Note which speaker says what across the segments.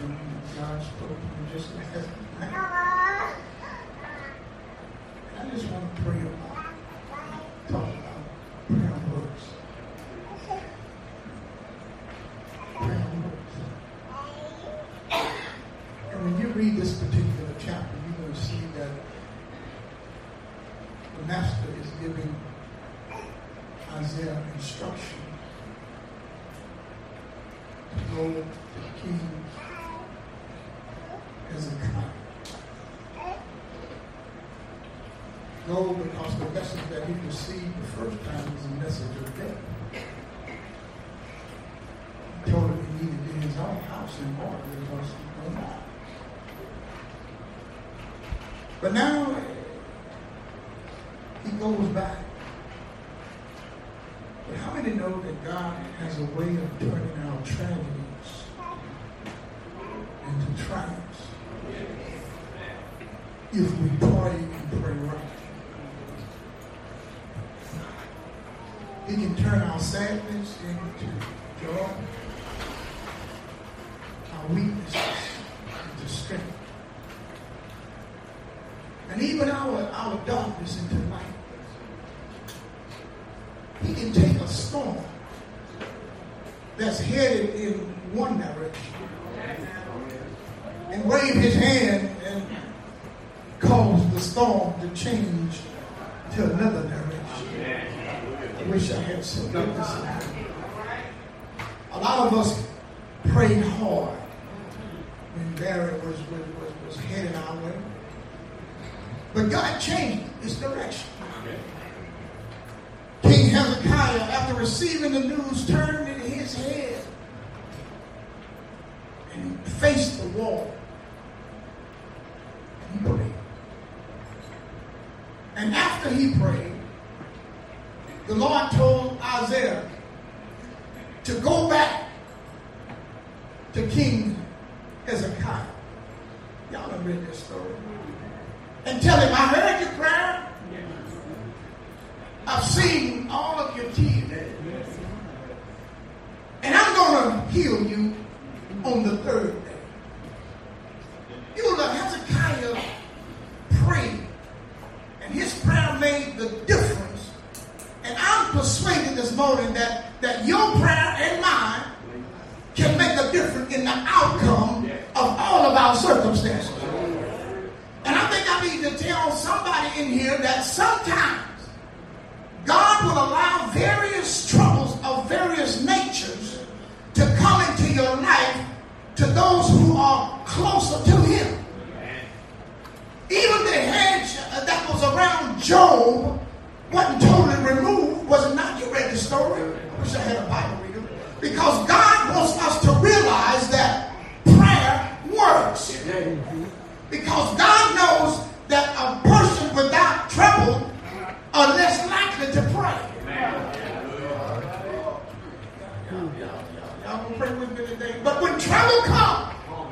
Speaker 1: and God spoke to me just last night. I just want to pray about, talk about prayer works. Prayer works. And when you read this particular chapter, you're going to see that the master is giving Isaiah instruction to go to King Hezekiah. Go because the message that he received the first time was a message of death. He told him he needed to get his own house in order because he was going to die. But now he goes back. But how many know that God has a way of turning our tragedies into triumphs if we pray and pray right? He can turn our sadness into joy, our weaknesses into strength, and even our darkness into light. He can take a storm that's headed in one direction and wave his hand and cause the storm to change to another direction. I wish I had some goodness in that. A lot of us prayed hard when Barry was headed our way. But God changed his direction. King Hezekiah, after receiving the news, turned in his head and he faced the wall. And he prayed. And after he prayed, the Lord told Isaiah to go back to King Hezekiah. Y'all have read this story. And tell him, I heard your prayer. I've seen all of your tears. And I'm going to heal you on the third day. You know, Hezekiah prayed. And his prayer made the difference. And I'm persuaded this morning that your prayer and mine can make a difference in the outcome of all of our circumstances. And I think I need to tell somebody in here that sometimes God will allow various troubles of various natures to come into your life to those who are closer to Him. Even the hedge that was around Job wasn't totally removed, was it not? You read the story. I wish I had a Bible reader. Because God wants us to realize that prayer works. Because God knows that a person without trouble are less likely to pray. Y'all gonna pray with me today? But when trouble comes,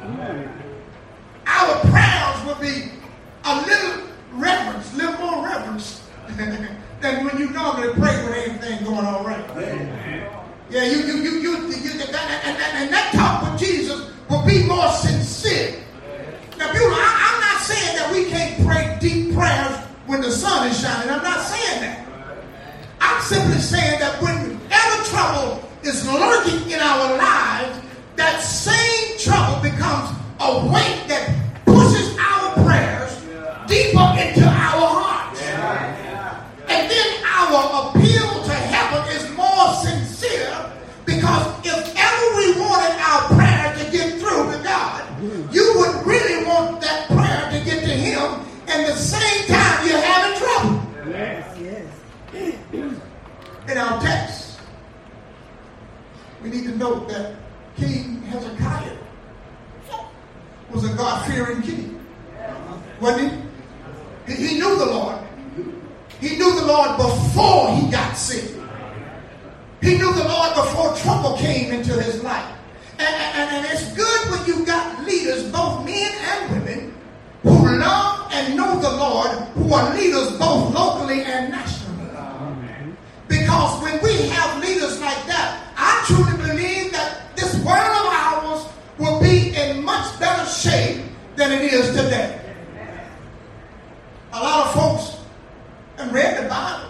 Speaker 1: our prayers will be a little more reverence than when you normally pray with everything going all right. Yeah, and that talk with Jesus will be more sincere. Now, I'm not saying that we can't pray deep prayers when the sun is shining. I'm not saying that. I'm simply saying that whenever trouble is lurking in our lives, that same trouble becomes a weight that pushes our prayers deeper into our hearts. And then our appeal to heaven is more sincere, because if ever we wanted our prayer to get through to God, you would really want that prayer to get to Him, and the same time you're having trouble. In our text, we need to note that King Hezekiah was a God-fearing king. Wasn't he? He knew the Lord. He knew the Lord before he got sick. He knew the Lord before trouble came into his life. And it's good when you've got leaders, both men and women, who love and know the Lord, who are leaders both locally and nationally. Because when we have leaders like that, I truly believe that this world of ours will be in much Jesus today. A lot of folks have read the Bible.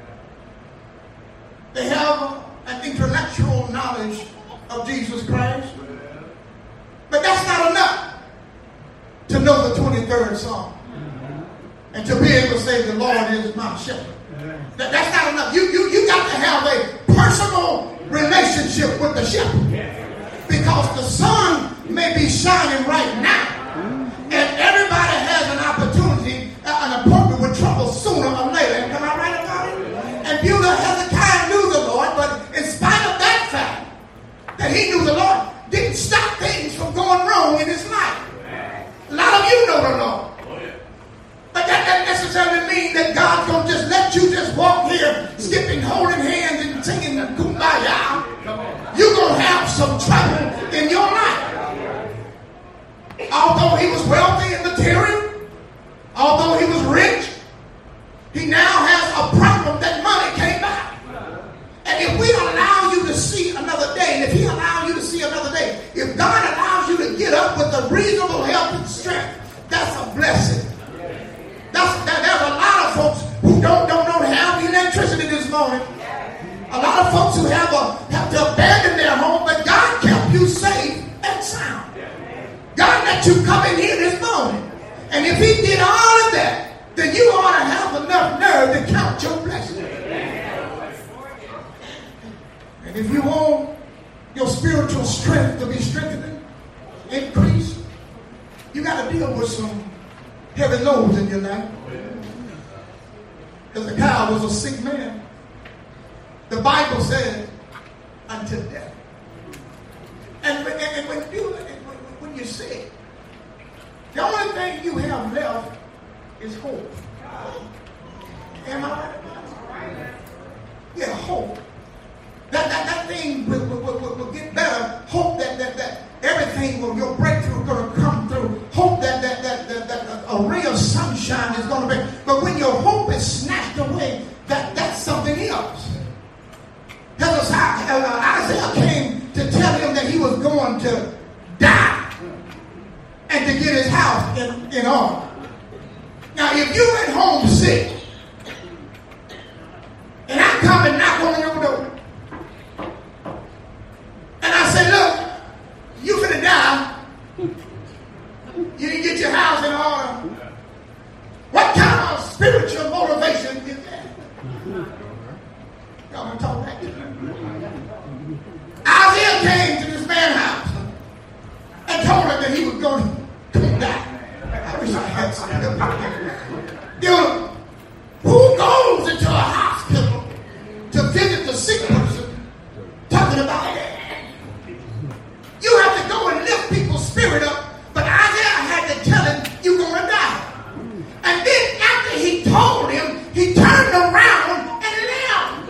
Speaker 1: They have an intellectual knowledge of Jesus Christ. But that's not enough to know the 23rd Psalm and to be able to say the Lord is my shepherd. That's not enough. You got to have a personal relationship with the shepherd, because the sun may be shining right now, and everybody has an opportunity, an appointment with trouble sooner or later. Am I right about it? And Beulah, Hezekiah knew the Lord, but in spite of that fact that he knew the Lord, didn't stop things from going wrong in his life. A lot of you know the Lord. But that doesn't necessarily mean that God's going to just let you just walk here skipping, holding hands and singing the kumbaya. You're going to have some trouble in your life. Although he was wealthy in material, although he was rich, he now has a problem that money can't buy. And if we allow you to see another day, and if he allows you to see another day, if God allows you to get up with a reasonable health and strength, that's a blessing. There's a lot of folks who don't have electricity this morning. A lot of folks who have to abandon their home, but God kept you safe and sound. God let you come in here this morning. And if he did all of that, then you ought to have enough nerve to count your blessings. And if you want your spiritual strength to be strengthened, increased, you got to deal with some heavy loads in your life. Hezekiah was a sick man. The Bible says, unto death. And when you're sick, the only thing you have left is hope. Am I right? Yeah, hope. That thing will get better. Hope that everything will, your breakthrough is going to come through. Hope that a ray of sunshine is going to be. But when your hope is snatched away, that's something else. Isaiah came to tell him that he was going to die and to get his house in order. Now, if you're at home sick, and I come and knock on your door, and I say, look, you finna die. You didn't get your house in order. What kind of spiritual motivation is that? Y'all gonna talk back to me? Isaiah came to this man's house and told him that he was going to die. I wish I had something up here. Who goes into a hospital to visit the sick person talking about that? You have to go and lift people's spirit up. But Isaiah had to tell him, you're going to die. And then after he told him, he turned around and left.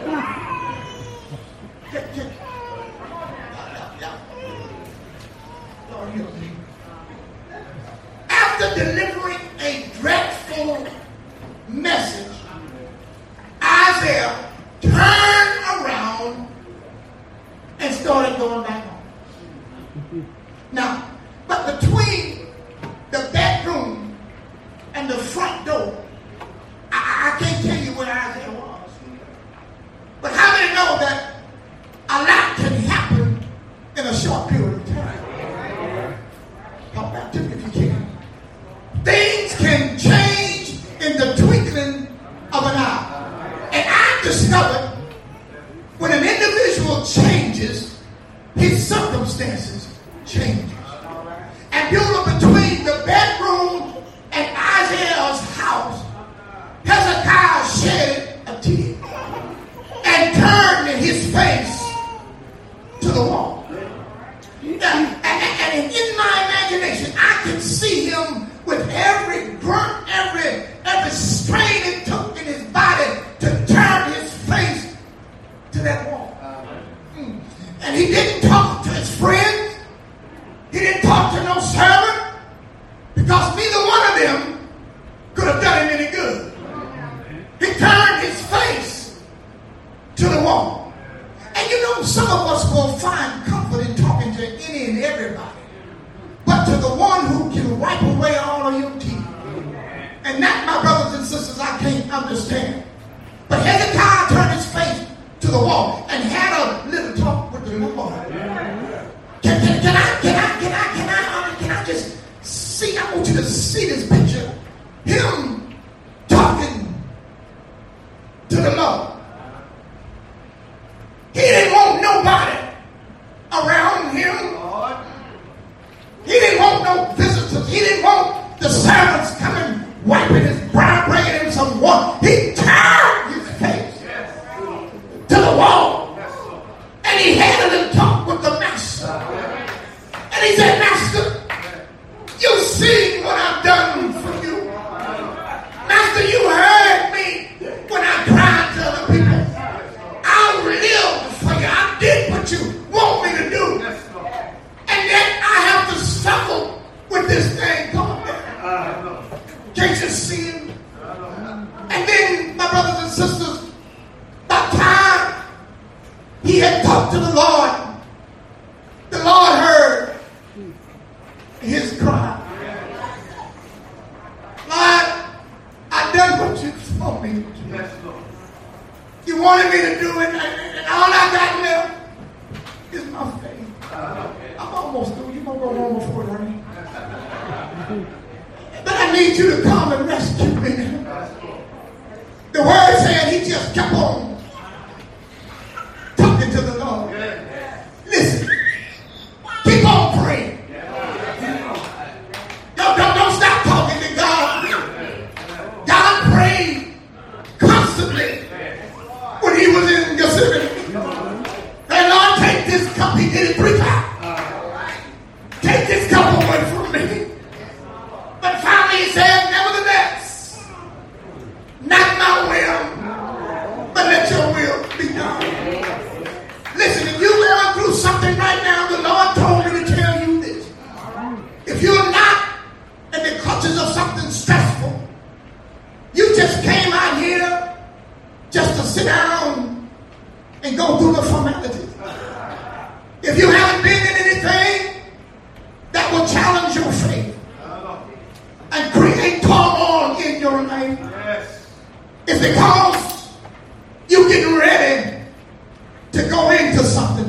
Speaker 1: After delivering a dreadful message, Isaiah turned around and started going back home. Now, but between the bedroom and the front door, I can't tell you where Isaiah was. But how many know that a lot can happen in a short period of time? Talk back to me if you can. Things can change in the twinkling of an eye. And I discovered when an individual changes, his circumstances changes. And Beulah, between the bedroom and Isaiah's house, Hezekiah shed a tear and turned his face to the wall. And in my imagination, I can see him with every grunt, every strain it took in his body to turn his face to that wall. And he didn't talk to his friends. He didn't talk to no servant, because neither one of them could have done him any good. He turned his face to the wall. And you know, some of us will find comfort in talking to any and everybody. But to the one who can wipe away all of your And that, my brothers and sisters, I can't understand. But Hezekiah turned his face to the wall and had a little talk with the Lord. Can I just see? I want you to see this picture. Him talking to the Lord. He didn't want nobody around him. He didn't want no visitors. He didn't want the servants coming, wiping his brow, bringing him some water. He turned his face to the wall. And he had a little talk with the master. And he said, Master, you seen what I've done for you. Master, you heard me when I cried to other people. I lived for you. I did what you want me to do. And yet I have to suffer with this thing going down. Can't you see him? And then, my brothers and sisters, by the time he had talked to the Lord heard his cry. Lord, I done what you told me to do. You wanted me to do it, and all I got left is my faith. I'm almost through. You're going to go home before it rains. But I need you to come and rescue me. The word said he just kept on talking to the Lord. Listen, keep on praying. Don't stop talking to God. God prayed constantly when he was in Gethsemane. And Lord, take this cup. He did it 3 times. Take this cup away from me. But finally he said, nevertheless, not my will, but let your will be done. Listen, if you're going through something right now, the Lord told me to tell you this. If you're not in the clutches of something stressful, you just came out here just to sit down and go through the formalities. If you haven't been in anything that will challenge your faith and create turmoil in your life, it's because you're getting ready to go into something.